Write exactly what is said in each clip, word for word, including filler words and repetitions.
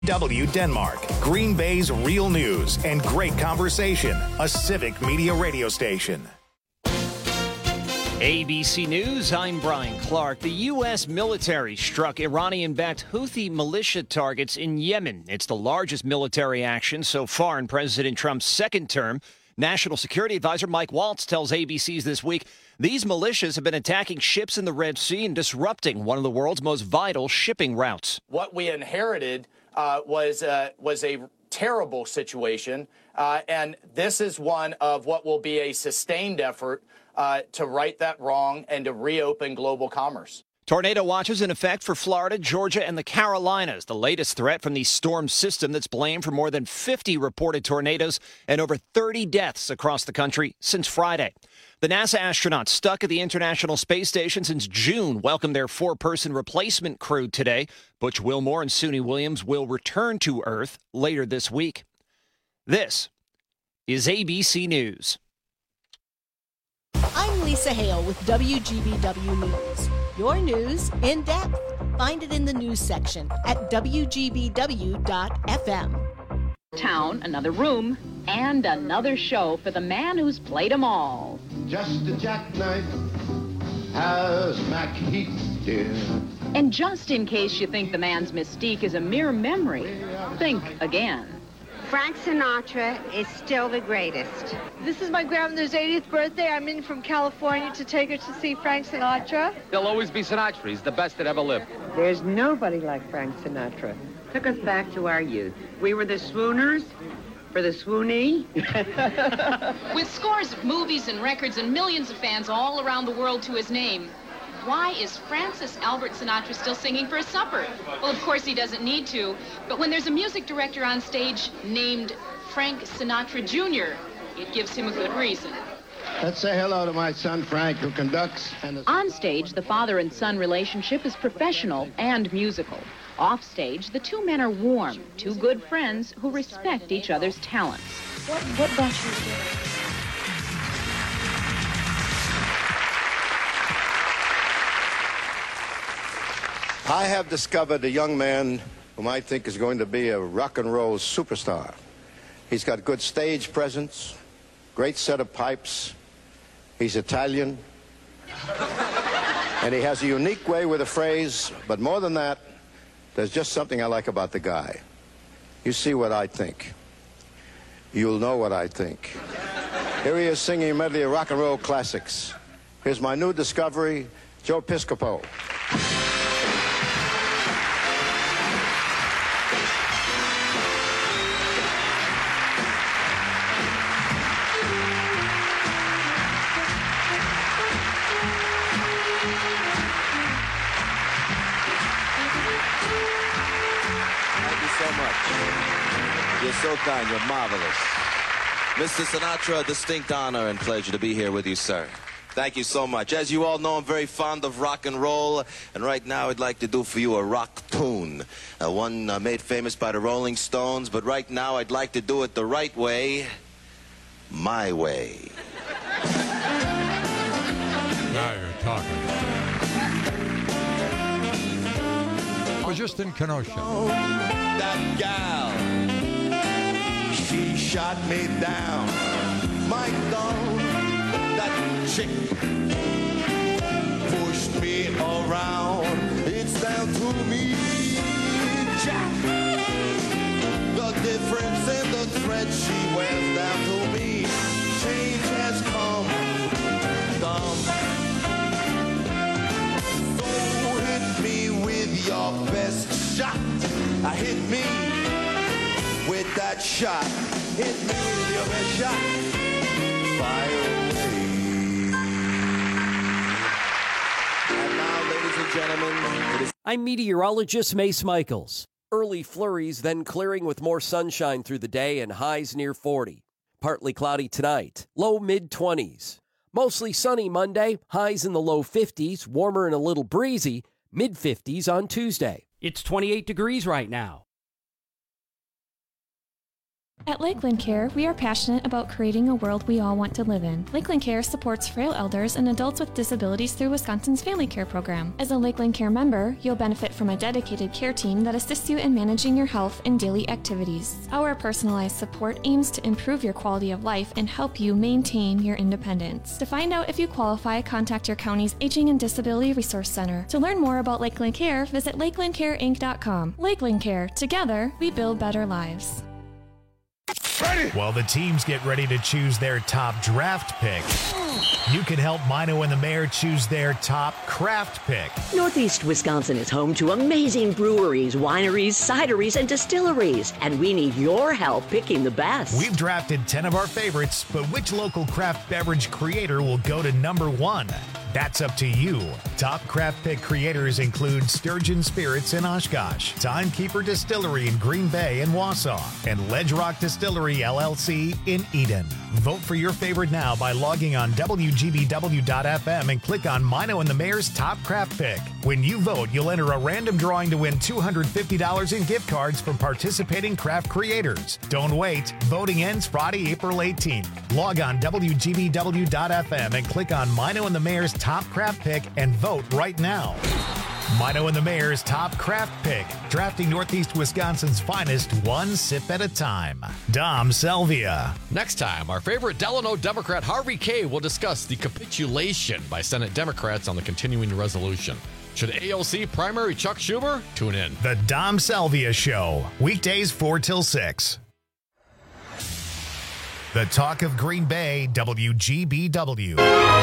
W Denmark, Green Bay's real news and great conversation. A civic media radio station. A B C News, I'm Brian Clark. The U S military struck Iranian-backed Houthi militia targets in Yemen. It's the largest military action so far in President Trump's second term. National Security Advisor Mike Waltz tells A B C's This Week these militias have been attacking ships in the Red Sea and disrupting one of the world's most vital shipping routes. What we inherited uh, was, uh, was a terrible situation, uh, and this is one of what will be a sustained effort uh, to right that wrong and to reopen global commerce. Tornado watches in effect for Florida, Georgia, and the Carolinas. The latest threat from the storm system that's blamed for more than fifty reported tornadoes and over thirty deaths across the country since Friday. The NASA astronauts stuck at the International Space Station since June welcomed their four-person replacement crew today. Butch Wilmore and Suni Williams will return to Earth later this week. This is A B C News. I'm Lisa Hale with W G B W News. Your news in depth. Find it in the news section at W G B W dot F M. Town, another room, and another show for the man who's played them all. Just a jackknife has Mac Heath, dear. And just in case you think the man's mystique is a mere memory, think again. Frank Sinatra is still the greatest. This is my grandmother's eightieth birthday. I'm in from California to take her to see Frank Sinatra. There'll always be Sinatra. He's the best that ever lived. There's nobody like Frank Sinatra. Took us back to our youth. We were the swooners for the swoonee. With scores of movies and records and millions of fans all around the world to his name, why is Francis Albert Sinatra still singing for his supper? Well, of course he doesn't need to, but when there's a music director on stage named Frank Sinatra Junior, it gives him a good reason. Let's say hello to my son Frank, who conducts. And on stage, the father and son relationship is professional and musical. Off stage, the two men are warm, two good friends who respect each other's talents. What, what about you? I have discovered a young man whom I think is going to be a rock and roll superstar. He's got good stage presence, great set of pipes. He's Italian. And he has a unique way with a phrase, but more than that, there's just something I like about the guy. You see what I think. You'll know what I think. Here he is singing a medley of rock and roll classics. Here's my new discovery, Joe Piscopo. You're so kind. You're marvelous. Mister Sinatra, a distinct honor and pleasure to be here with you, sir. Thank you so much. As you all know, I'm very fond of rock and roll, and right now I'd like to do for you a rock tune, uh, one uh, made famous by the Rolling Stones, but right now I'd like to do it the right way, my way. Now you're talking. For Justin Kenosha. That gal, she shot me down. My God, that chick pushed me around. It's down to me, Jack. The difference in the thread she wears down to me. Change has come, come. So hit me with your best shot. I hit me with that shot. Hit me with your best shot. Fire away. And now, ladies and gentlemen, it is... I'm meteorologist Mace Michaels. Early flurries, then clearing with more sunshine through the day and highs near forty. Partly cloudy tonight, low mid-twenties. Mostly sunny Monday, highs in the low fifties, warmer and a little breezy, mid-fifties on Tuesday. It's twenty-eight degrees right now. At Lakeland Care, we are passionate about creating a world we all want to live in. Lakeland Care supports frail elders and adults with disabilities through Wisconsin's Family Care Program. As a Lakeland Care member, you'll benefit from a dedicated care team that assists you in managing your health and daily activities. Our personalized support aims to improve your quality of life and help you maintain your independence. To find out if you qualify, contact your county's Aging and Disability Resource Center. To learn more about Lakeland Care, visit lakeland care inc dot com. Lakeland Care. Together, we build better lives. While the teams get ready to choose their top draft pick, you can help Mino and the Mayor choose their top craft pick. Northeast Wisconsin is home to amazing breweries, wineries, cideries, and distilleries, and we need your help picking the best. We've drafted ten of our favorites, but which local craft beverage creator will go to number one? That's up to you. Top craft pick creators include Sturgeon Spirits in Oshkosh, Timekeeper Distillery in Green Bay and Wausau, and Ledge Rock Distillery L L C in Eden. Vote for your favorite now by logging on W G B W dot F M and click on Mino and the Mayor's Top Craft Pick. When you vote, you'll enter a random drawing to win two hundred fifty dollars in gift cards from participating craft creators. Don't wait. Voting ends Friday, April eighteenth. Log on W G B W dot F M and click on Mino and the Mayor's Top Craft Pick and vote right now. Mino and the Mayor's Top Craft Pick, drafting Northeast Wisconsin's finest one sip at a time. Dom Selvia. Next time, our favorite Delano Democrat Harvey Kaye will discuss the capitulation by Senate Democrats on the continuing resolution. Should A O C primary Chuck Schumer? Tune in. The Dom Selvia Show, weekdays four till six. The Talk of Green Bay, W G B W.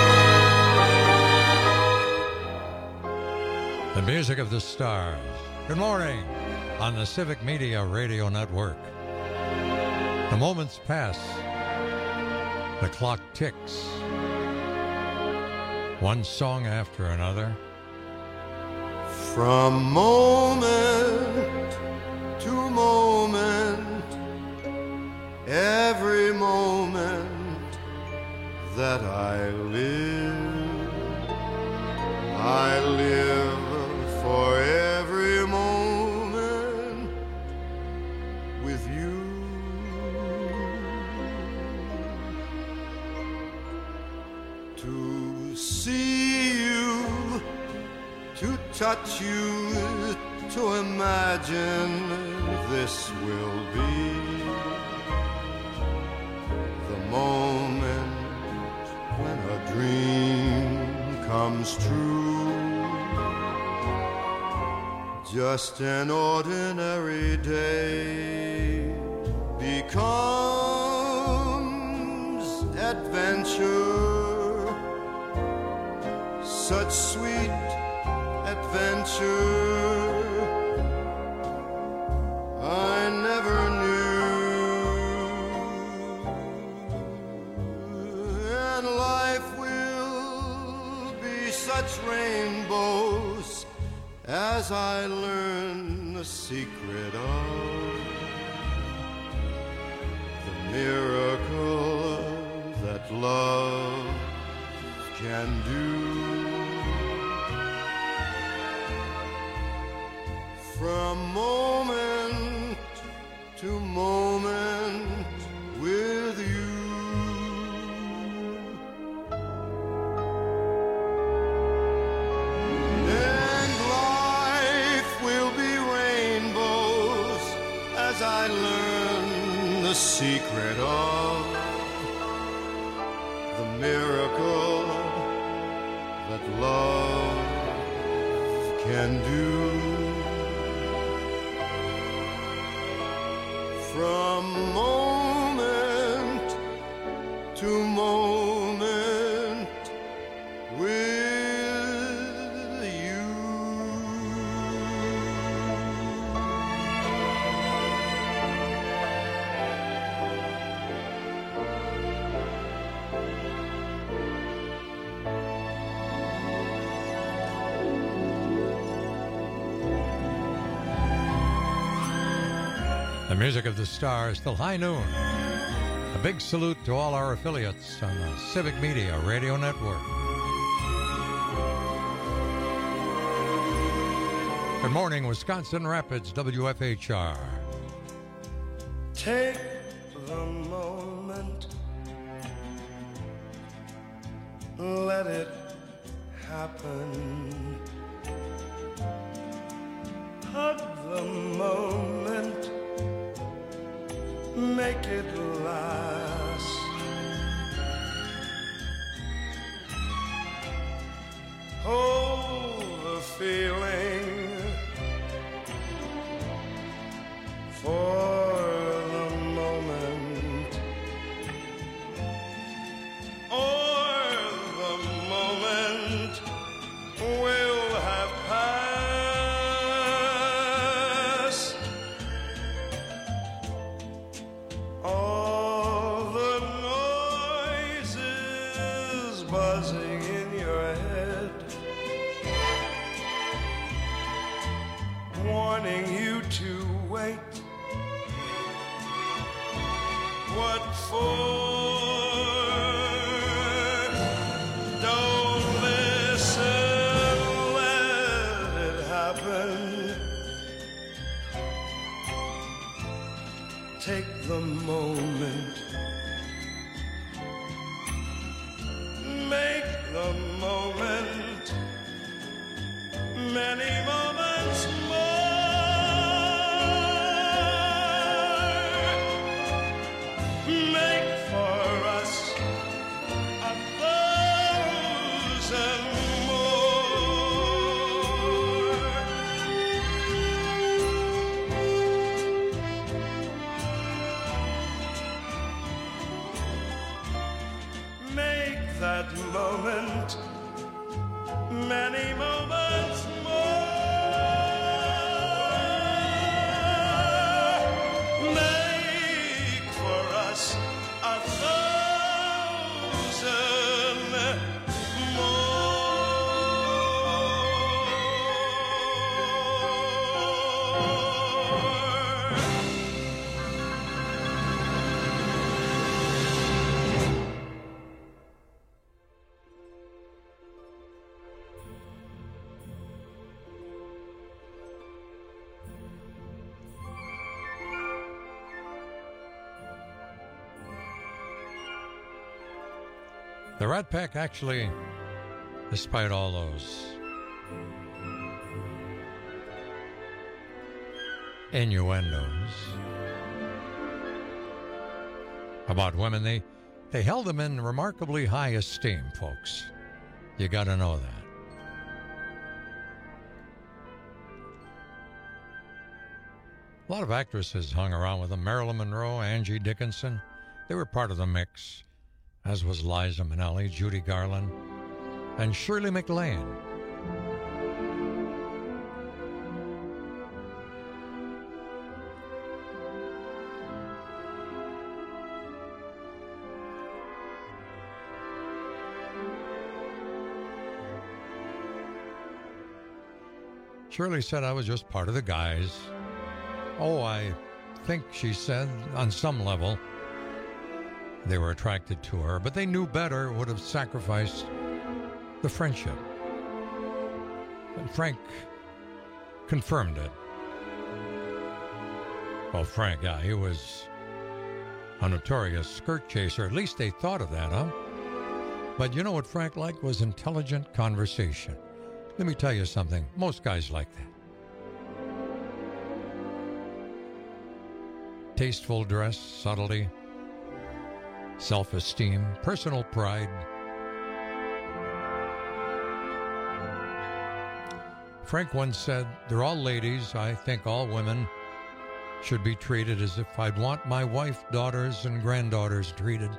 The music of the stars. Good morning on the Civic Media Radio Network. The moments pass. The clock ticks. One song after another. From moment to moment, every moment that I live, I live for every moment with you. To see you, to touch you, to imagine this will be the moment when a dream comes true. Just an ordinary day becomes adventure, such sweet adventure I never knew. And life will be such rainbows as I learn the secret of the miracle that love can do. From moment to moment with you. As I learn the secret of the miracle that love can do. From moment to moment with you. The music of the stars till high noon. A big salute to all our affiliates on the Civic Media Radio Network. Good morning, Wisconsin Rapids, W F H R. Take the moment. Let it happen. Hug the moment. Make it last. Hold the feeling for the moment, or the moment will have passed. All the noises buzzing in your head, warning you to wait. What for? Don't listen, let it happen. Take the moment. Make the moment many moments more. Make for us a thousand more. Make that moment many moments more. Make for us a thousand The Rat Pack actually, despite all those innuendos about women, they, they held them in remarkably high esteem, folks. You got to know that. A lot of actresses hung around with them. Marilyn Monroe, Angie Dickinson, they were part of the mix, as was Liza Minnelli, Judy Garland, and Shirley MacLaine. Shirley said I was just part of the guys. Oh, I think she said on some level they were attracted to her, but they knew better, would have sacrificed the friendship. And Frank confirmed it. Well, Frank, yeah, he was a notorious skirt chaser. At least they thought of that, huh? But you know what Frank liked was intelligent conversation. Let me tell you something. Most guys like that. Tasteful dress, subtlety, self-esteem, personal pride. Frank once said, they're all ladies. I think all women should be treated as if I'd want my wife, daughters, and granddaughters treated.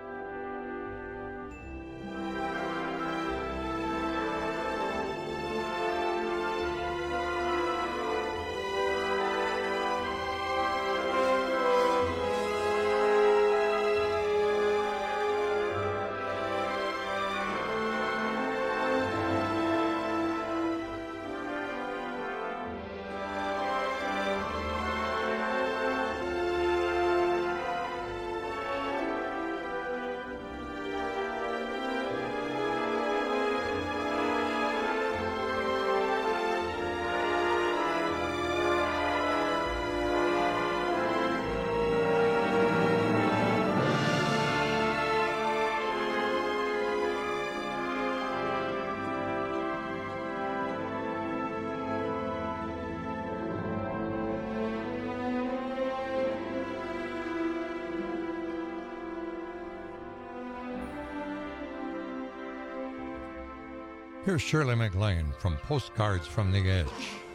Here's Shirley MacLaine from Postcards from the Edge.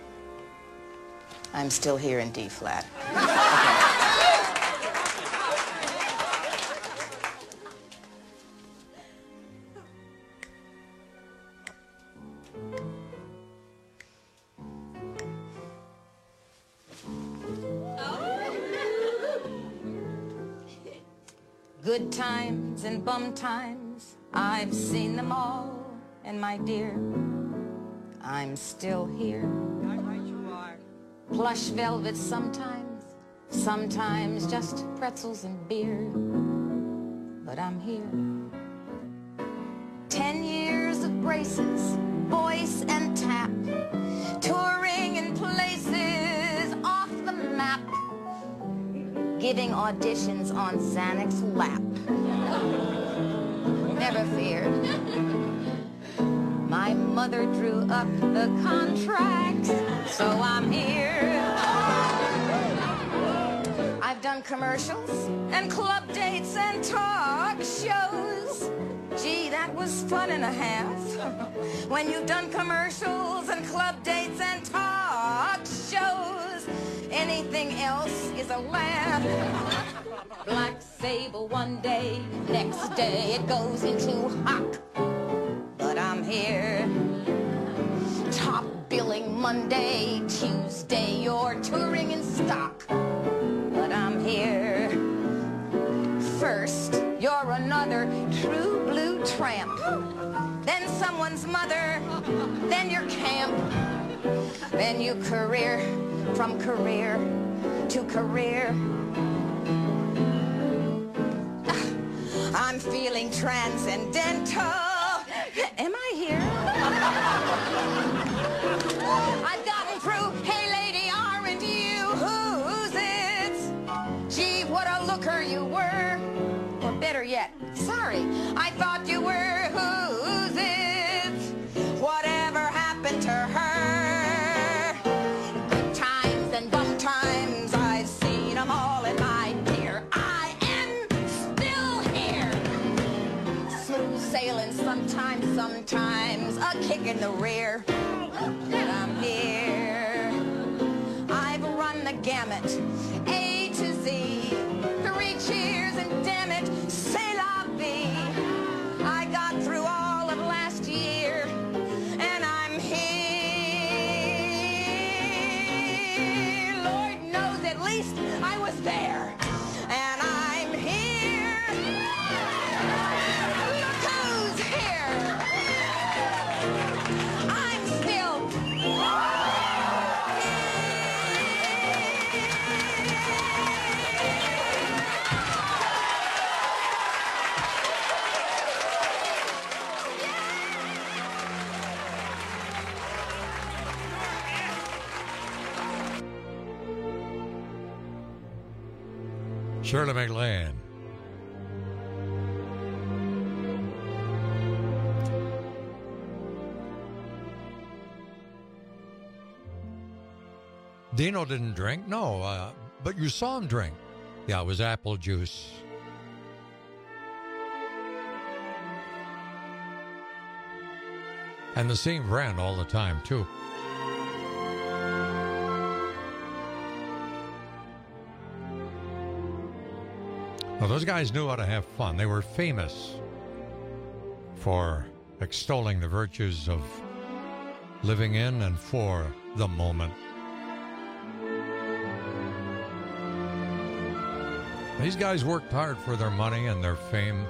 I'm still here in D flat. Good times and bum times, I've seen them all, and my dear, I'm still here. Plush velvet sometimes, sometimes just pretzels and beer, but I'm here. Ten years of braces, voice and tap, touring in places off the map, giving auditions on Xanax's lap. Never fear. My mother drew up the contract, so I'm here. I've done commercials and club dates and talk shows. Gee, that was fun and a half. When you've done commercials and club dates and talk shows, anything else is a laugh. Black Sable one day, next day it goes into hock. But I'm here. Top billing Monday, Tuesday you're touring in stock. But I'm here. First, you're another true blue tramp. Then someone's mother, then your camp. Then you career from career to career. I'm feeling transcendental. Am I here? I've gotten through, hey lady, aren't you? Who's it? Gee, what a looker you were. Or better yet, sorry, I thought you were. Who's it? Whatever happened to her? Good times and bum times, I've seen them all in my dear. I am still here. Smooth sailing sometimes, sometimes a kick in the rear. And I'm here. I've run the gamut, A to Z. Three cheers and damn it, c'est la vie. I got through all of last year, and I'm here. Lord knows at least I was there, and I'm here. Look who's here. I'm still. Shirley MacLaine. Dino didn't drink? No, uh, but you saw him drink. Yeah, it was apple juice. And the same brand all the time, too. Well, those guys knew how to have fun. They were famous for extolling the virtues of living in and for the moment. These guys worked hard for their money and their fame.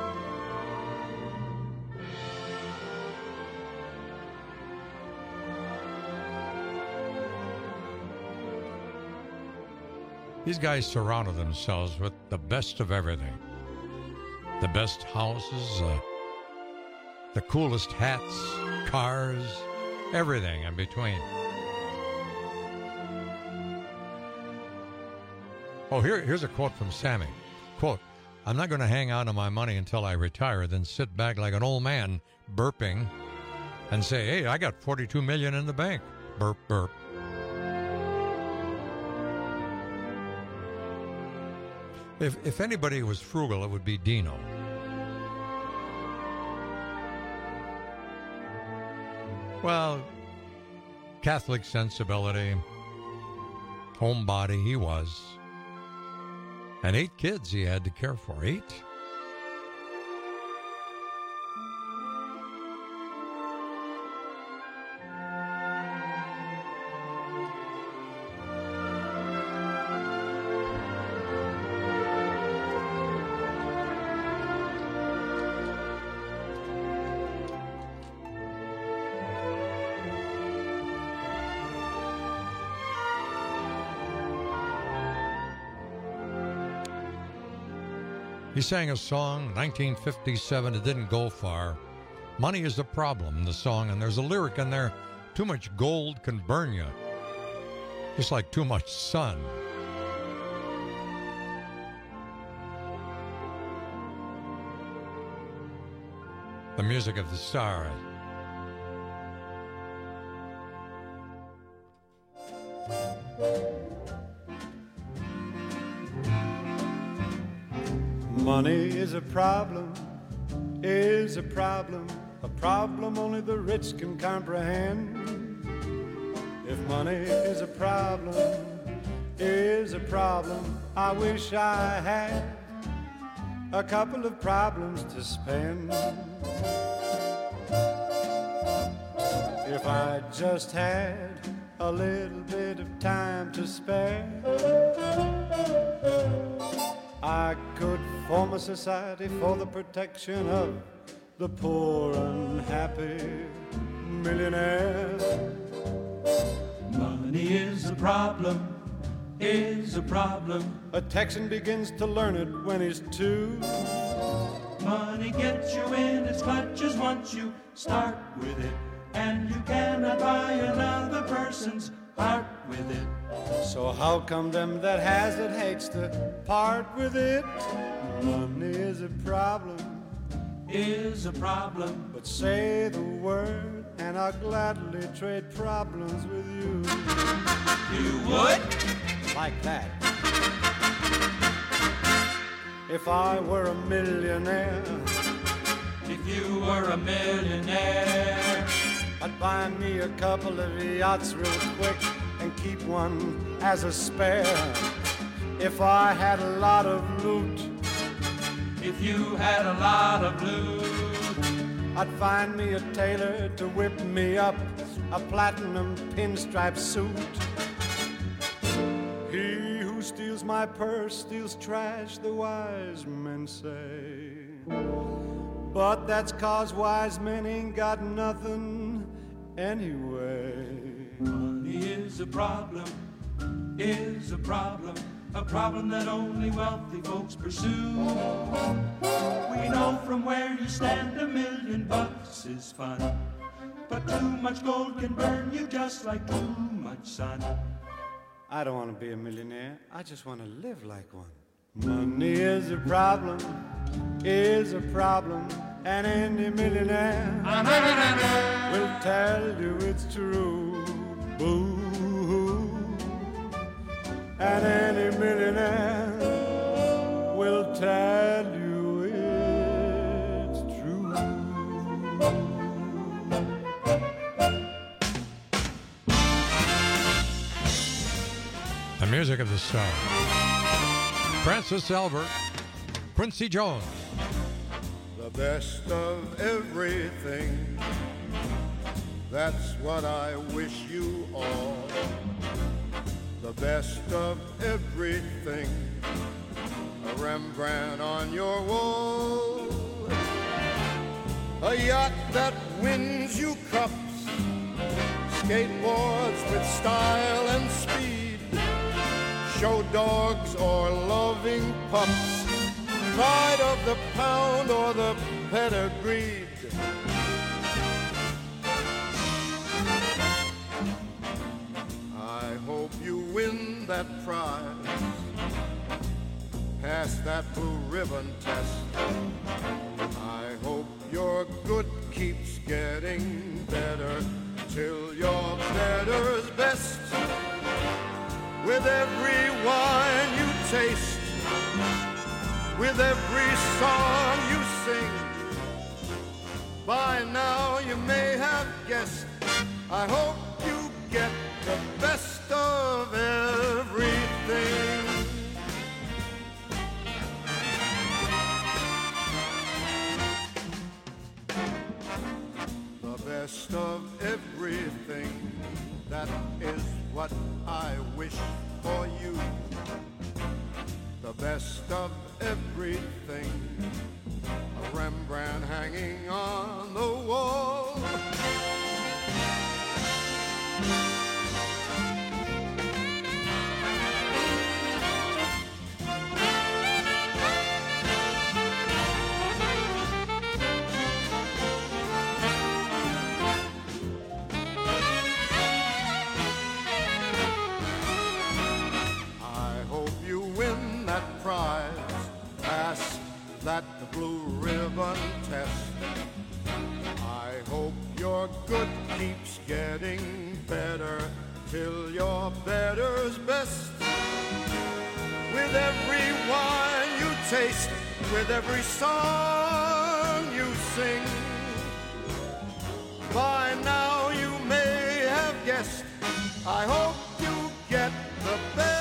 These guys surrounded themselves with the best of everything. The best houses, uh, the coolest hats, cars, everything in between. Oh, here, here's a quote from Sammy. Quote, "I'm not going to hang on to my money until I retire, then sit back like an old man burping and say, hey, I got forty-two million dollars in the bank. Burp, burp." If, if anybody was frugal, it would be Dino. Well, Catholic sensibility, homebody he was. And eight kids he had to care for. Eight? He sang a song, nineteen fifty-seven, it didn't go far. Money is a problem, the song, and there's a lyric in there, too much gold can burn you, just like too much sun. The music of the stars. Money is a problem, is a problem, a problem only the rich can comprehend. If money is a problem, is a problem, I wish I had a couple of problems to spend. If I just had a little bit of time to spare, I could form a society for the protection of the poor unhappy millionaire. Money is a problem, is a problem. A Texan begins to learn it when he's two. Money gets you in its clutches once you start with it, and you cannot buy another person's heart with it. So how come them that has it hates to part with it? Money is a problem, is a problem. But say the word and I'll gladly trade problems with you. You would? Like that. If I were a millionaire, if you were a millionaire, I'd buy me a couple of yachts real quick and keep one as a spare. If I had a lot of loot, if you had a lot of loot, I'd find me a tailor to whip me up a platinum pinstripe suit. He who steals my purse steals trash, the wise men say. But that's 'cause wise men ain't got nothing anyway. Money is a problem, is a problem, a problem that only wealthy folks pursue. We know from where you stand a million bucks is fun, but too much gold can burn you just like too much sun. I don't want to be a millionaire, I just want to live like one. Money is a problem, is a problem, and any millionaire will tell you it's true. Boo-hoo. And any millionaire will tell you it's true. The music of the star. Francis Albert, Quincy Jones. The best of everything, that's what I wish you all. The best of everything, a Rembrandt on your wall. A yacht that wins you cups, skateboards with style and speed, show dogs or loving pups, pride of the pound or the pedigreed. I hope you win that prize, pass that blue ribbon test. I hope your good keeps getting better till your better's best. With every wine you taste, with every song you sing, by now you may have guessed I hope you get the best of everything. The best of everything, that is what I wish for you. The best of everything, a Rembrandt hanging on the wall. Prize, pass that blue ribbon test. I hope your good keeps getting better till your better's best. With every wine you taste, with every song you sing, by now you may have guessed, I hope you get the best.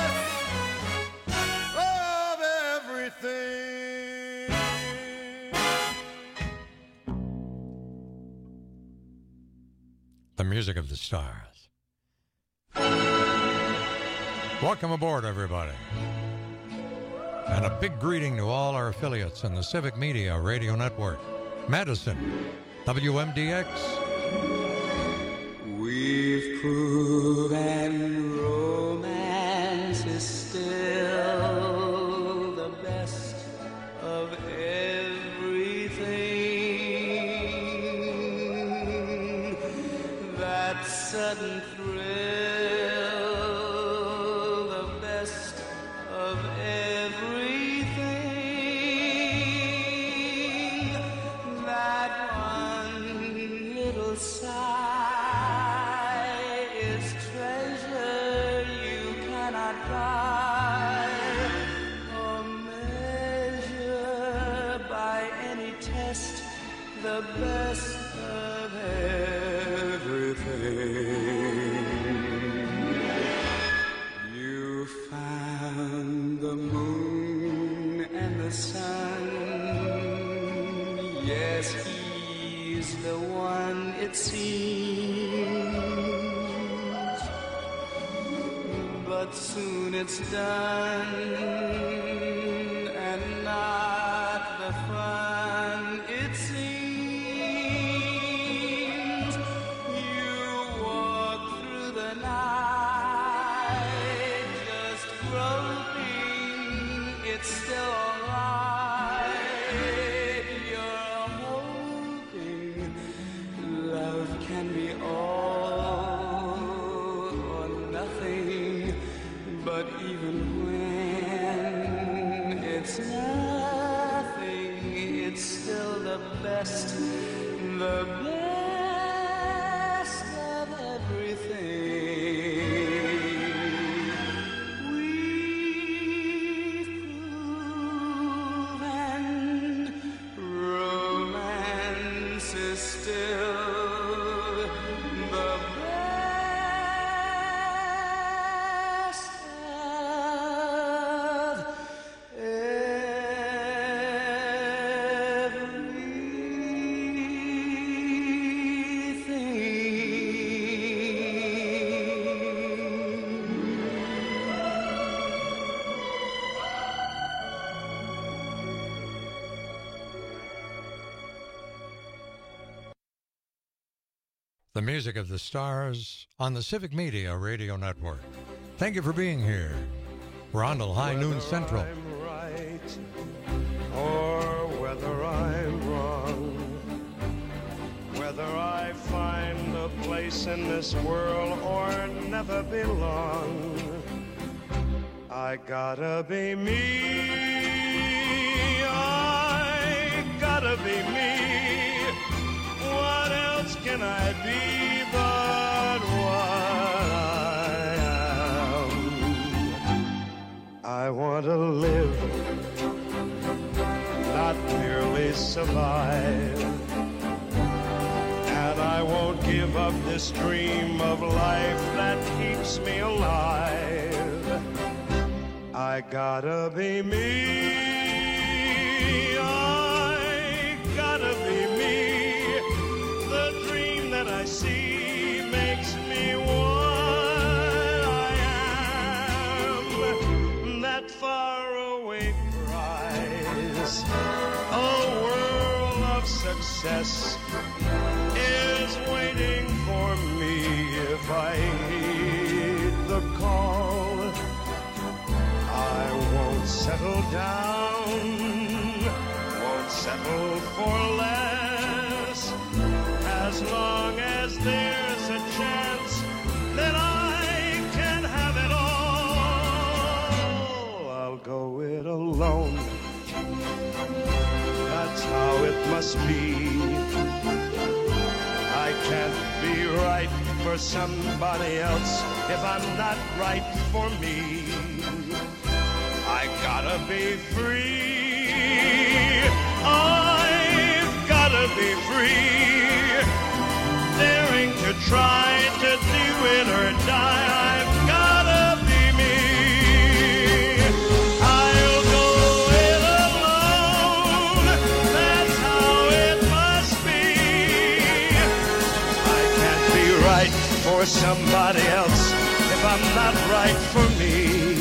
The music of the stars. Welcome aboard, everybody. And a big greeting to all our affiliates in the Civic Media Radio Network. Madison, W M D X. We've proven romance is still the best of everything. That sudden thrill, the best of everything. That one little sigh is treasure you cannot buy or measure by any test. The best of everything. You found the moon and the sun. Yes, he's the one, it seems. But soon it's done, and not the fun it seems. You walk through the night just groping, it's still alright. You're hoping love can be all or nothing, but even when it's nothing, it's still the best, the best of everything. We've proven romance is still the best of The music of the stars on the Civic Media Radio Network. Thank you for being here. We're on till high noon central. I'm right or whether I'm wrong, whether I find a place in this world or never belong, I gotta be me. I gotta be me. What else can I be but what I am? I want to live, not merely survive, and I won't give give up this dream of life that keeps me alive. I gotta be me, I gotta be me. The dream that I see makes me what I am. That faraway prize, a world of success, is waiting for me if I heed the call. I won't settle down, won't settle for less, as long as there's a chance that I can have it all. I'll go it alone, that's how it must be. I can't be right for somebody else if I'm not right for me. I gotta be free, I've gotta be free, daring to try to do it or die. I've gotta be me, I'll go it alone, that's how it must be. I can't be right for somebody else if I'm not right for me.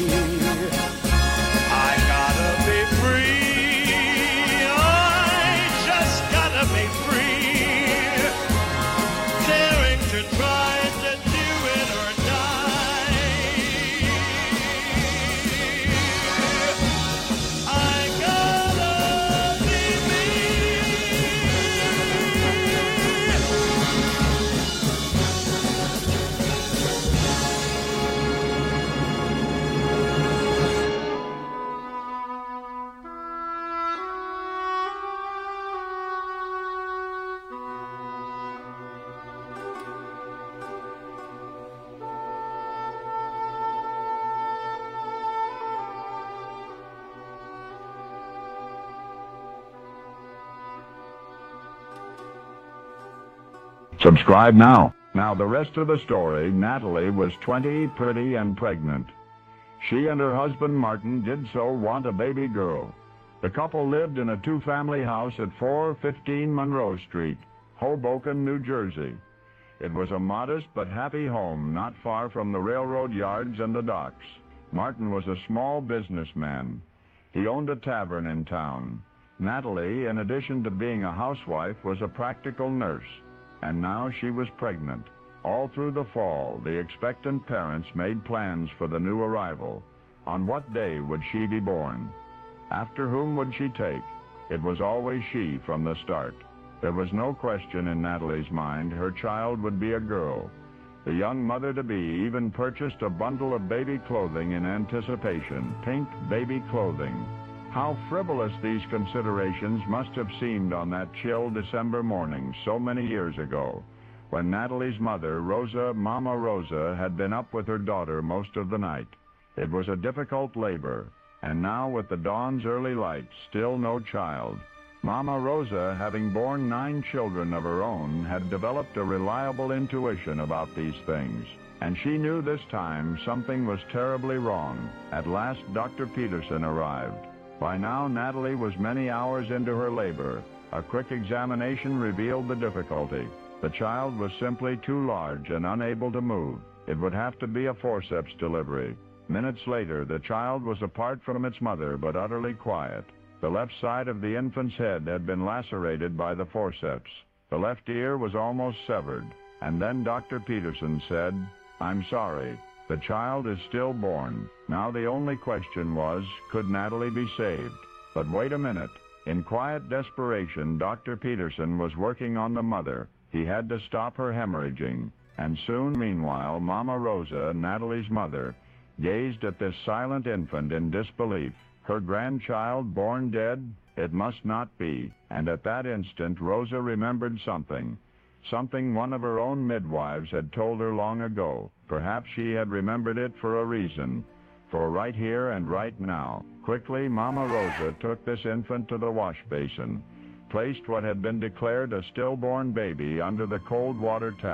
Subscribe now. Now the rest of the story. Natalie was twenty, pretty, and pregnant. She and her husband Martin did so want a baby girl. The couple lived in a two-family house at four fifteen Monroe Street, Hoboken, New Jersey. It was a modest but happy home not far from the railroad yards and the docks. Martin was a small businessman. He owned a tavern in town. Natalie, in addition to being a housewife, was a practical nurse. And now she was pregnant. All through the fall, the expectant parents made plans for the new arrival. On what day would she be born? After whom would she take? It was always she from the start. There was no question in Natalie's mind her child would be a girl. The young mother-to-be even purchased a bundle of baby clothing in anticipation, pink baby clothing. How frivolous these considerations must have seemed on that chill December morning so many years ago, when Natalie's mother, Rosa, Mama Rosa, had been up with her daughter most of the night. It was a difficult labor, and now with the dawn's early light, still no child. Mama Rosa, having borne nine children of her own, had developed a reliable intuition about these things, and she knew this time something was terribly wrong. At last, Doctor Peterson arrived. By now, Natalie was many hours into her labor. A quick examination revealed the difficulty. The child was simply too large and unable to move. It would have to be a forceps delivery. Minutes later, the child was apart from its mother, but utterly quiet. The left side of the infant's head had been lacerated by the forceps. The left ear was almost severed. And then Doctor Peterson said, "I'm sorry. The child is stillborn." Now the only question was, could Natalie be saved? But wait a minute. In quiet desperation, Doctor Peterson was working on the mother. He had to stop her hemorrhaging. And soon, meanwhile, Mama Rosa, Natalie's mother, gazed at this silent infant in disbelief. Her grandchild born dead? It must not be. And at that instant, Rosa remembered something. Something one of her own midwives had told her long ago. Perhaps she had remembered it for a reason. For right here and right now. Quickly, Mama Rosa took this infant to the wash basin, placed what had been declared a stillborn baby under the cold water tap.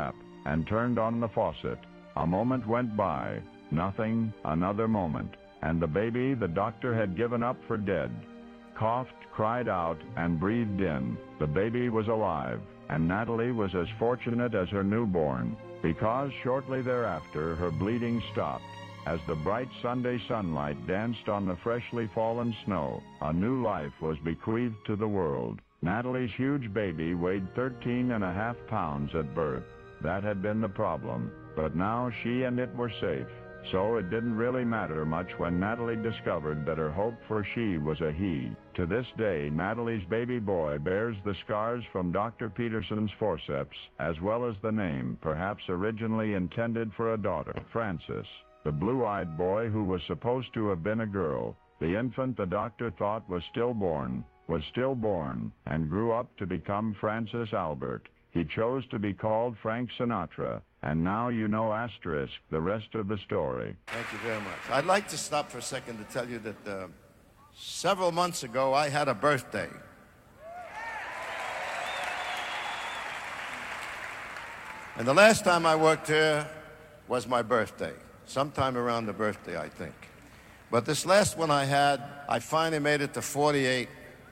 and turned on the faucet. A moment went by, nothing, another moment, and the baby the doctor had given up for dead coughed, cried out, and breathed in. The baby was alive, and Natalie was as fortunate as her newborn, because shortly thereafter her bleeding stopped. As the bright Sunday sunlight danced on the freshly fallen snow, a new life was bequeathed to the world. Natalie's huge baby weighed thirteen and a half pounds at birth. That had been the problem, but now she and it were safe. So it didn't really matter much when Natalie discovered that her hope for she was a he. To this day, Natalie's baby boy bears the scars from Doctor Peterson's forceps, as well as the name, perhaps originally intended for a daughter, Frances. The blue-eyed boy who was supposed to have been a girl, the infant the doctor thought was stillborn, was stillborn, and grew up to become Francis Albert. He chose to be called Frank Sinatra, and now you know asterisk the rest of the story. Thank you very much. I'd like to stop for a second to tell you that uh, several months ago I had a birthday. And the last time I worked here was my birthday. Sometime around the birthday, I think. But this last one I had, I finally made it to forty-eight.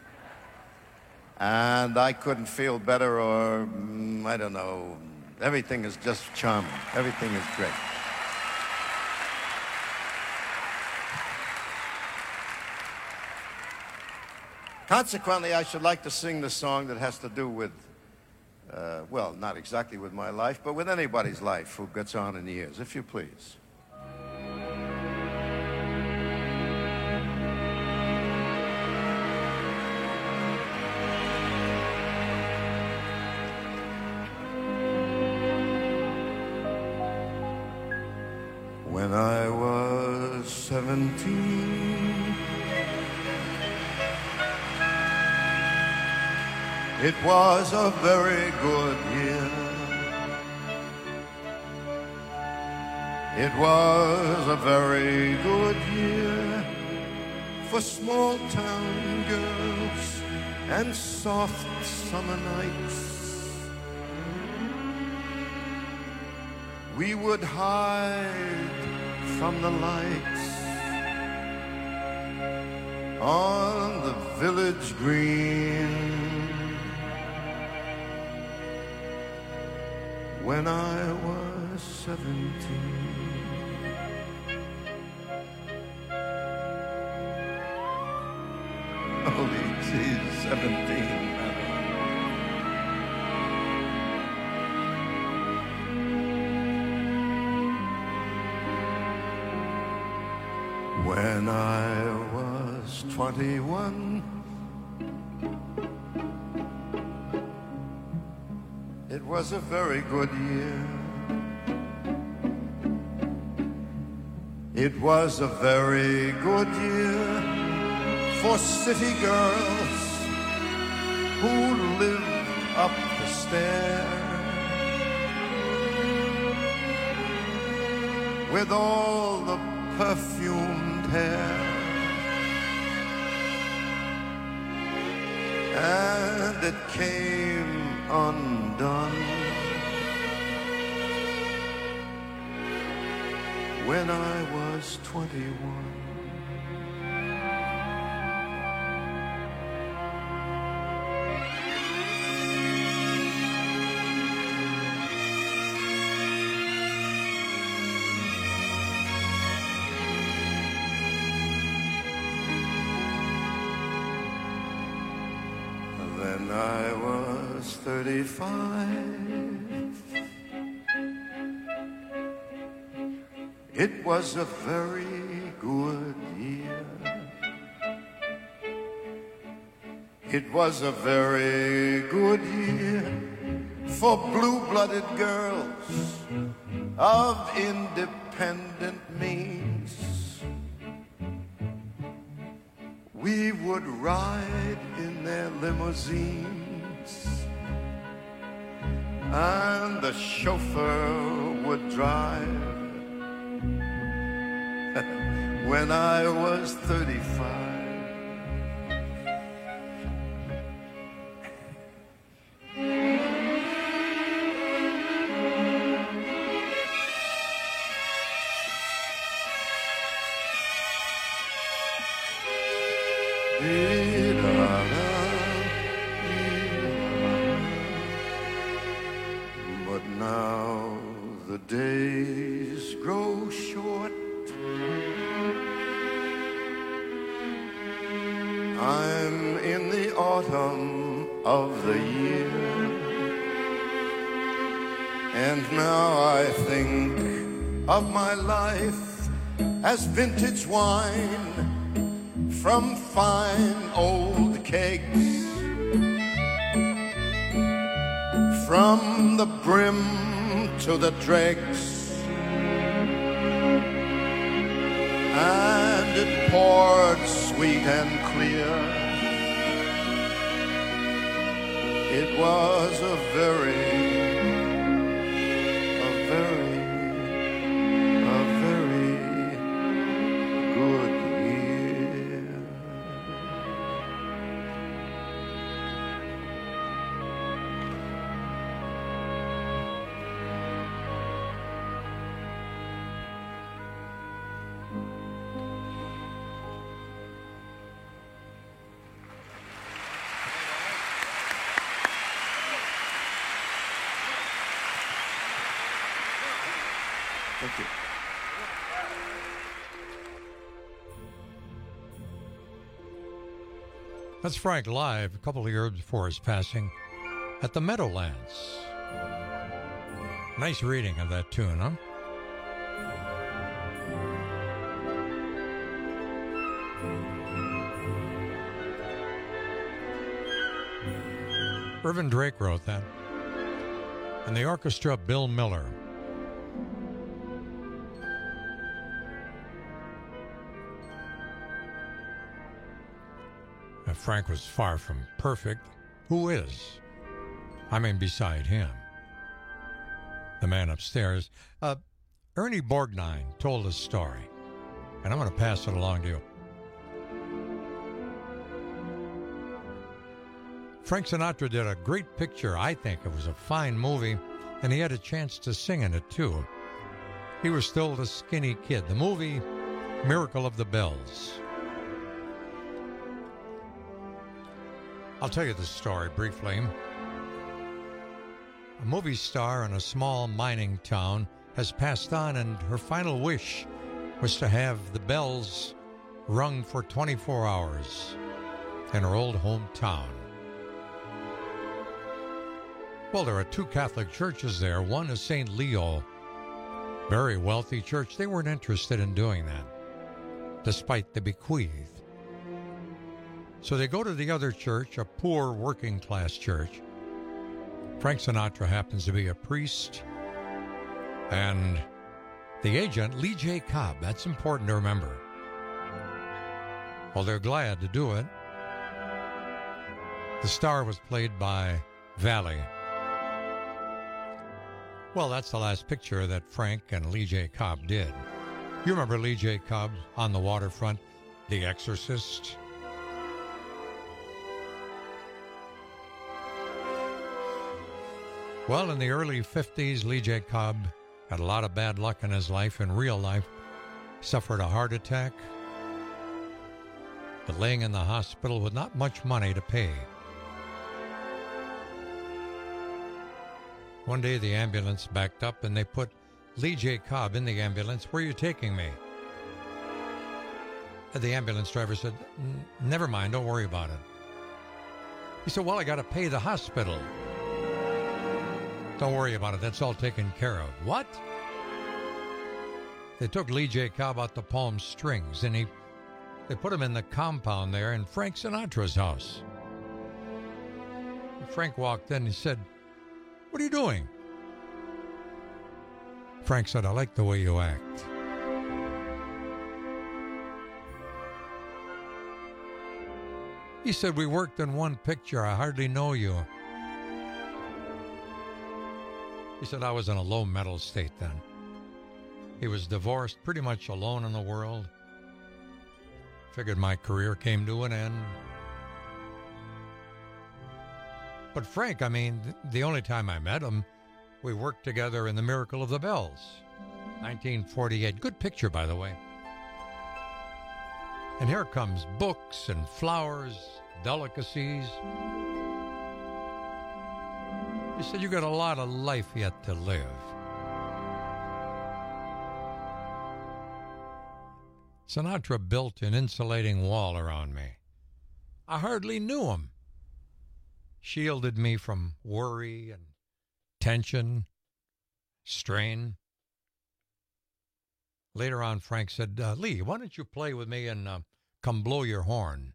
And I couldn't feel better, or, mm, I don't know. Everything is just charming. Everything is great. Consequently, I should like to sing the song that has to do with, uh, well, not exactly with my life, but with anybody's life who gets on in years, if you please. When I was seventeen, it was a very good year. It was a very good year for small town girls and soft summer nights. We would hide from the lights on the village green. When I was seventeen, holy geez, seventeen. When I was twenty-one, it was a very good year. It was a very good year for city girls who lived up the stair with all the perfumed hair, and it came undone when I was twenty-one. I was thirty-five. It was a very good year. It was a very good year for blue-blooded girls of independent means. We would ride in their limousines, and the chauffeur would drive. When I was thirty-five, But now the days grow short. I'm in the autumn of the year, and now I think of my life as vintage wine from fine old kegs, from the brim to the dregs, and it poured sweet and clear. It was a very, a very, a very good year. Thank you. That's Frank live a couple of years before his passing at the Meadowlands. Nice reading of that tune, huh? Irvin Drake wrote that. And the orchestra, Bill Miller. Now, Frank was far from perfect. Who is? I mean, beside him. The man upstairs. Uh, Ernie Borgnine told a story, and I'm going to pass it along to you. Frank Sinatra did a great picture. I think it was a fine movie, and he had a chance to sing in it, too. He was still the skinny kid. The movie, Miracle of the Bells. I'll tell you the story briefly. A movie star in a small mining town has passed on, and her final wish was to have the bells rung for twenty-four hours in her old hometown. Well, there are two Catholic churches there. One is Saint Leo, very wealthy church. They weren't interested in doing that, despite the bequeath. So they go to the other church, a poor working-class church. Frank Sinatra happens to be a priest, and the agent, Lee J. Cobb, that's important to remember. Well, they're glad to do it. The star was played by Valley. Well, that's the last picture that Frank and Lee J. Cobb did. You remember Lee J. Cobb on the waterfront, The Exorcist? Well, in the early fifties, Lee J. Cobb had a lot of bad luck in his life, in real life. Suffered a heart attack, but laying in the hospital with not much money to pay. One day the ambulance backed up and they put Lee J. Cobb in the ambulance. Where are you taking me? And the ambulance driver said, never mind, don't worry about it. He said, well, I got to pay the hospital. Don't worry about it, that's all taken care of. What? They took Lee J. Cobb out to Palm Springs, and he, they put him in the compound there in Frank Sinatra's house. Frank walked in and he said, what are you doing? Frank said, I like the way you act. He said, we worked in one picture, I hardly know you. He said, I was in a low mental state then. He was divorced, pretty much alone in the world. Figured my career came to an end. But Frank, I mean, the only time I met him, we worked together in The Miracle of the Bells, nineteen forty-eight. Good picture, by the way. And here comes books and flowers, delicacies. He said, you got a lot of life yet to live. Sinatra built an insulating wall around me. I hardly knew him. Shielded me from worry and tension, strain. Later on, Frank said, uh, Lee, why don't you play with me and uh, Come Blow Your Horn?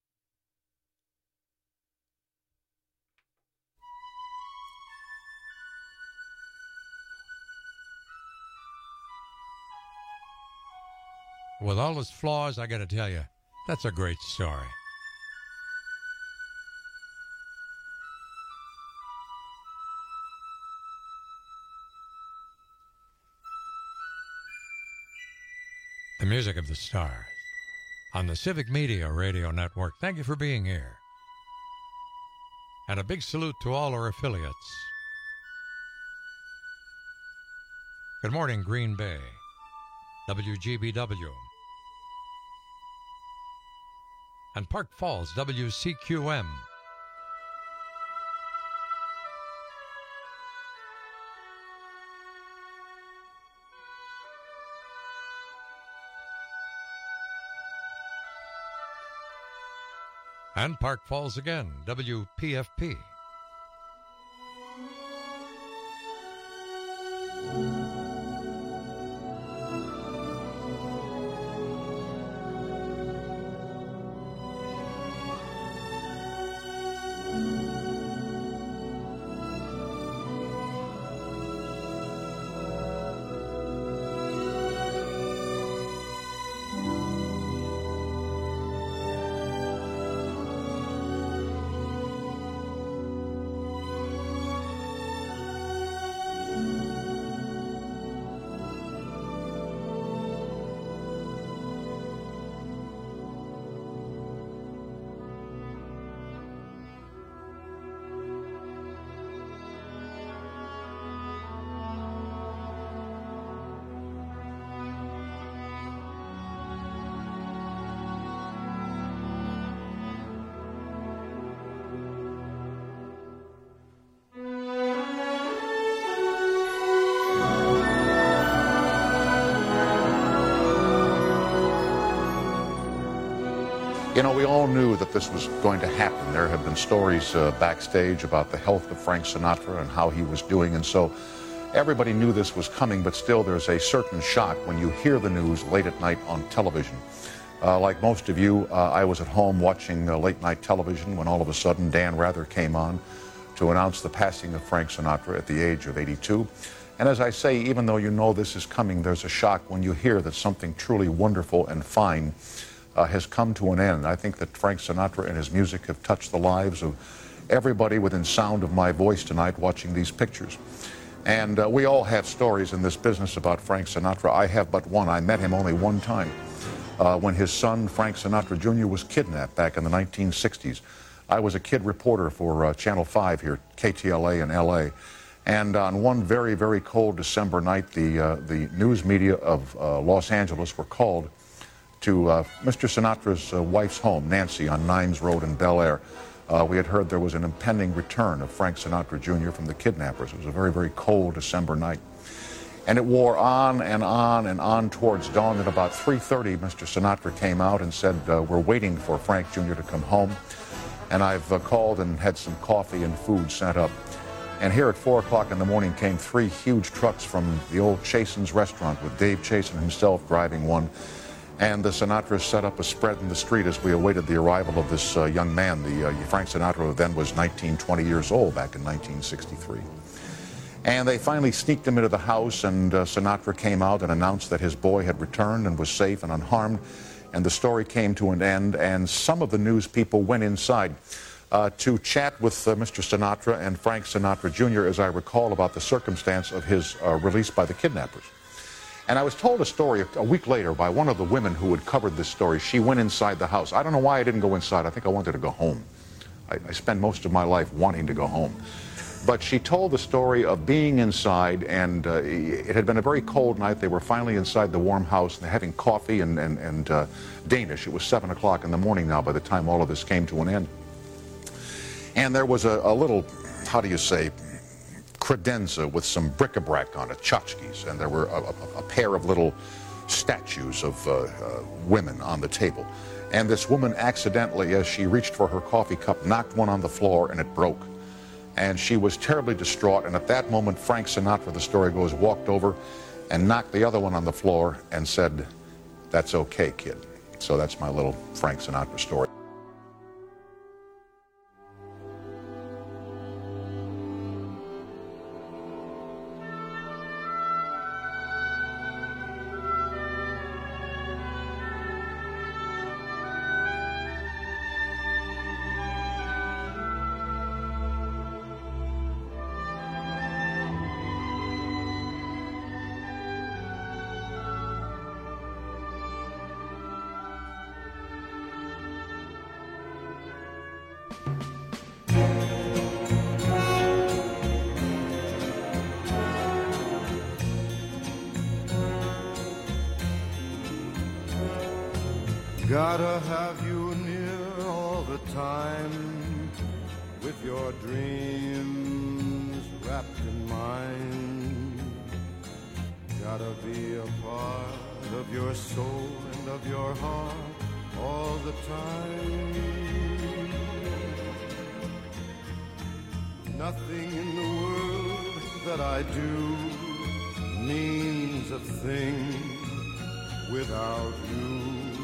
With all its flaws, I got to tell you, that's a great story. The music of the stars on the Civic Media Radio Network. Thank you for being here. And a big salute to all our affiliates. Good morning, Green Bay, W G B W. And Park Falls, W C Q M. And Park Falls again, W P F P. You know, we all knew that this was going to happen. There have been stories uh, backstage about the health of Frank Sinatra and how he was doing, and so everybody knew this was coming, but still there's a certain shock when you hear the news late at night on television. Uh, like most of you, uh, I was at home watching uh, late night television when all of a sudden Dan Rather came on to announce the passing of Frank Sinatra at the age of eighty-two. And as I say, even though you know this is coming, there's a shock when you hear that something truly wonderful and fine Uh, has come to an end. I think that Frank Sinatra and his music have touched the lives of everybody within sound of my voice tonight watching these pictures. And uh, we all have stories in this business about Frank Sinatra. I have but one. I met him only one time uh, when his son, Frank Sinatra Junior, was kidnapped back in the nineteen sixties. I was a kid reporter for uh, Channel five here, K T L A in L A. And on one very, very cold December night, the, uh, the news media of uh, Los Angeles were called to uh, Mister Sinatra's uh, wife's home, Nancy, on Nimes Road in Bel Air. Uh, we had heard there was an impending return of Frank Sinatra Junior from the kidnappers. It was a very, very cold December night. And it wore on and on and on towards dawn. At about three thirty, Mister Sinatra came out and said, uh, we're waiting for Frank Junior to come home. And I've uh, called and had some coffee and food sent up. And here at four o'clock in the morning came three huge trucks from the old Chasen's restaurant with Dave Chasen himself driving one. And the Sinatras set up a spread in the street as we awaited the arrival of this uh, young man. The uh, Frank Sinatra then was nineteen, twenty years old back in nineteen sixty-three. And they finally sneaked him into the house, and uh, Sinatra came out and announced that his boy had returned and was safe and unharmed. And the story came to an end, and some of the news people went inside uh, to chat with uh, Mister Sinatra and Frank Sinatra Junior, as I recall, about the circumstance of his uh, release by the kidnappers. And I was told a story a week later by one of the women who had covered this story. She went inside the house. I don't know why I didn't go inside. I think I wanted to go home. I, I spent most of my life wanting to go home. But she told the story of being inside, and uh, it had been a very cold night. They were finally inside the warm house, and they're having coffee and, and, and uh, Danish. It was seven o'clock in the morning now by the time all of this came to an end. And there was a, a little, how do you say, credenza with some bric-a-brac on it, tchotchkes, and there were a, a, a pair of little statues of uh, uh, women on the table. And this woman accidentally, as she reached for her coffee cup, knocked one on the floor, and it broke. And she was terribly distraught, and at that moment, Frank Sinatra, the story goes, walked over and knocked the other one on the floor and said, "That's okay, kid." So that's my little Frank Sinatra story. Gotta have you near all the time, with your dreams wrapped in mine. Gotta be a part of your soul and of your heart all the time. Nothing in the world that I do means a thing without you.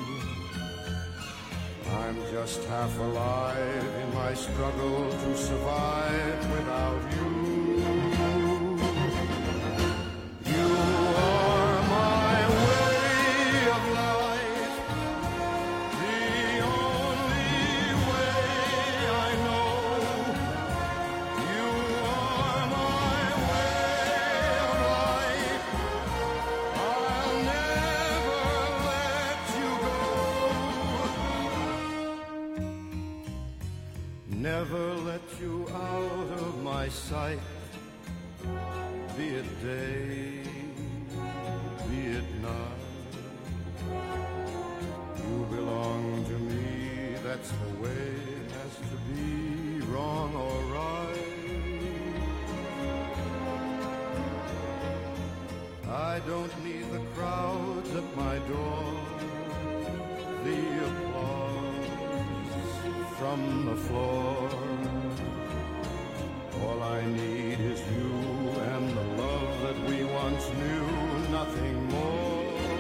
I'm just half alive in my struggle to survive without you. You are my way of life, the only way I know. You are my way of life, I'll never let you go. Never let you out of my sight, be it day, be it night. You belong to me, that's the way it has to be, wrong or right. I don't need the crowds at my door, the applause from the floor. All I need is you and the love that we once knew, nothing more.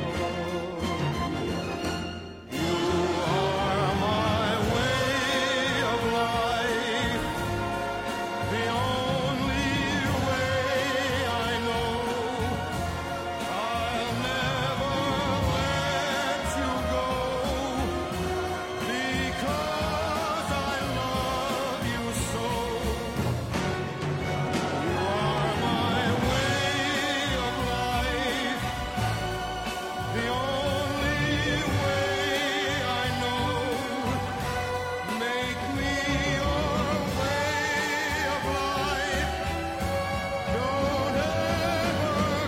You are my way of life, the only way I know. I'll never let you go, because I love you so. You are my way of life, the only way I know. Make me your way of life. Don't ever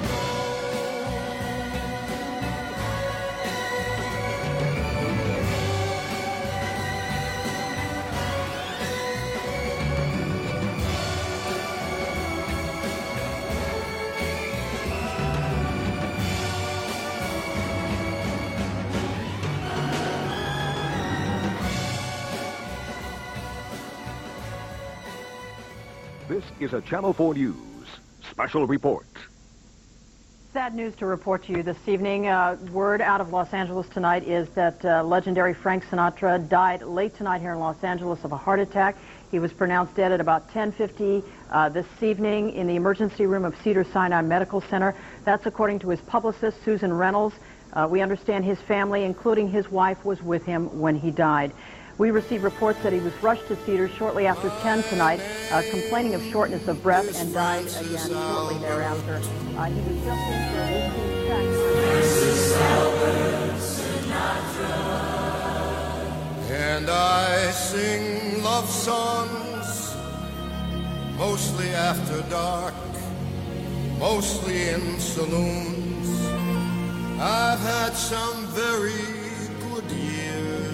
This is a Channel four News special report. Sad news to report to you this evening. Uh, word out of Los Angeles tonight is that uh, legendary Frank Sinatra died late tonight here in Los Angeles of a heart attack. He was pronounced dead at about ten fifty uh, this evening in the emergency room of Cedars-Sinai Medical Center. That's according to his publicist, Susan Reynolds. Uh, we understand his family, including his wife, was with him when he died. We received reports that he was rushed to Cedars shortly after ten tonight, uh, complaining of shortness of breath, and died again shortly thereafter. Uh, he was just in for eighteen and I sing love songs mostly after dark, mostly in saloons. I've had some very good years.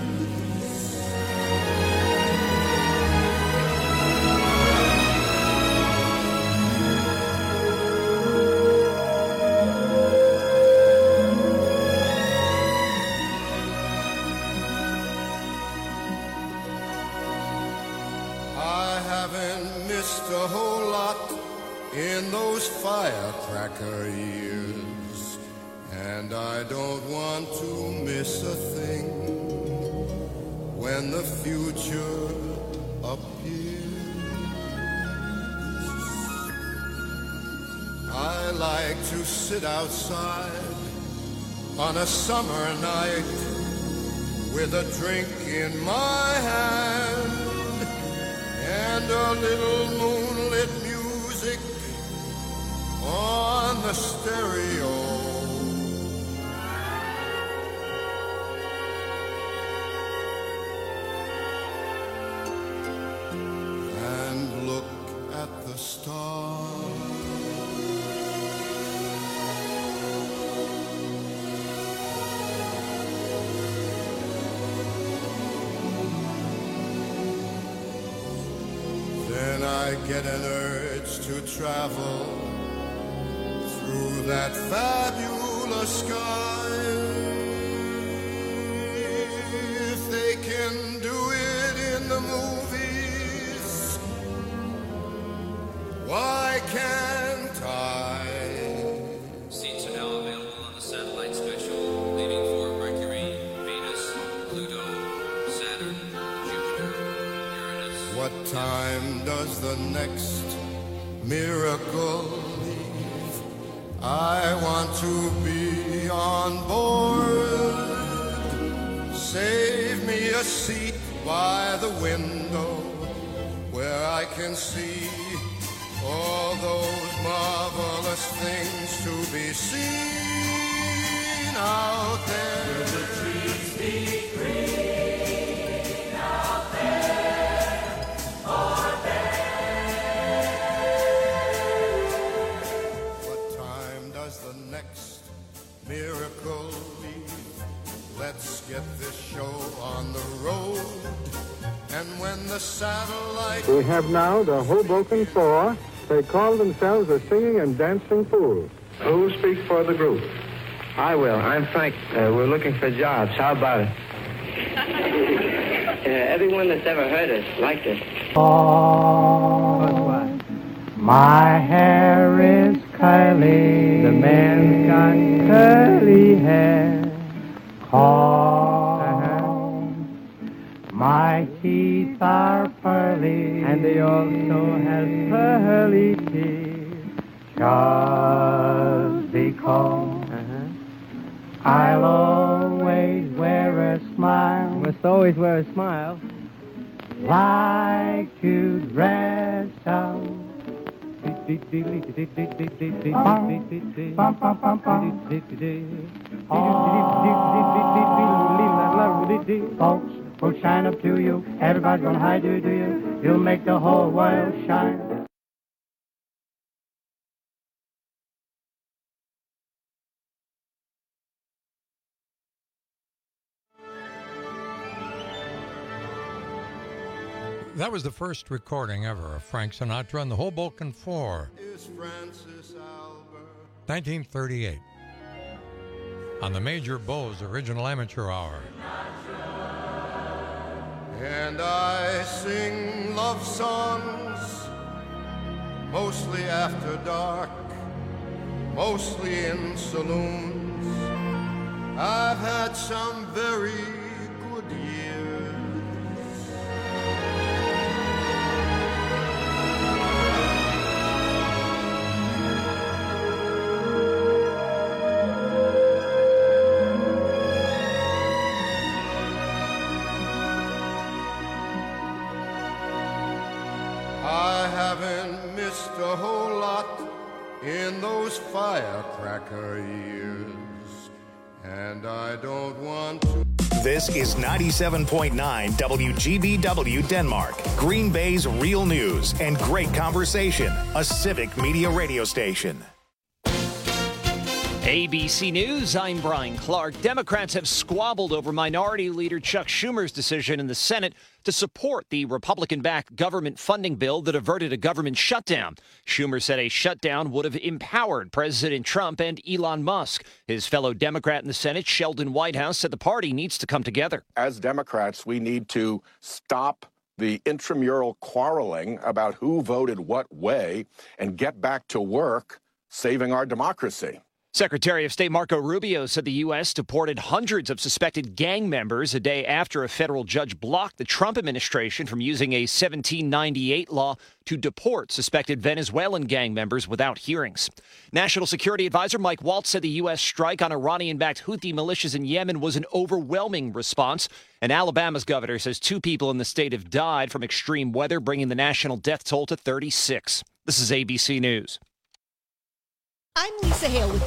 A whole lot in those firecracker years, and I don't want to miss a thing when the future appears. I like to sit outside on a summer night with a drink in my hand and a little moonlit music on the stereo. And look at the stars. Then I get an urge to travel through that fabulous sky. If they can do it in the movies, why can't I? Seats are now available on the satellite special, leaving for Mercury, Venus, Pluto, Saturn, Jupiter, Uranus. What time does the next miracle leave? I want to be on board. Save me a seat by the window where I can see all those marvelous things to be seen out there. Will the trees be green out there or there? What time does the next miracle leave? Let's get this show on the road. And when the satellite... We have now the Hoboken Four. They call themselves the Singing and Dancing Fools. Who will speak for the group? I will. I'm Frank. Uh, we're looking for jobs. How about it? uh, everyone that's ever heard us liked it. Oh, my hair is curly. The man's got curly hair. Oh, my teeth are pearly. And they also have pearly teeth. Just because uh-huh. I'll always wear a smile. Must always wear a smile. Like to dress up. Folks will shine up to you. Everybody's gonna hide you, do you? You'll make the whole world shine. That was the first recording ever of Frank Sinatra and the Hoboken Four. nineteen thirty-eight. On the Major Bowes Original Amateur Hour. And I sing love songs, mostly after dark, mostly in saloons. I've had some very good years. I haven't missed a whole lot in those firecracker years, and I don't want to. This is ninety-seven point nine W G B W Denmark, Green Bay's real news and great conversation, a civic media radio station. A B C News, I'm Brian Clark. Democrats have squabbled over Minority Leader Chuck Schumer's decision in the Senate to support the Republican-backed government funding bill that averted a government shutdown. Schumer said a shutdown would have empowered President Trump and Elon Musk. His fellow Democrat in the Senate, Sheldon Whitehouse, said the party needs to come together. As Democrats, we need to stop the intramural quarreling about who voted what way and get back to work saving our democracy. Secretary of State Marco Rubio said the U S deported hundreds of suspected gang members a day after a federal judge blocked the Trump administration from using a seventeen ninety-eight law to deport suspected Venezuelan gang members without hearings. National Security Advisor Mike Waltz said the U S strike on Iranian-backed Houthi militias in Yemen was an overwhelming response. And Alabama's governor says two people in the state have died from extreme weather, bringing the national death toll to thirty-six. This is A B C News. I'm Lisa Hale with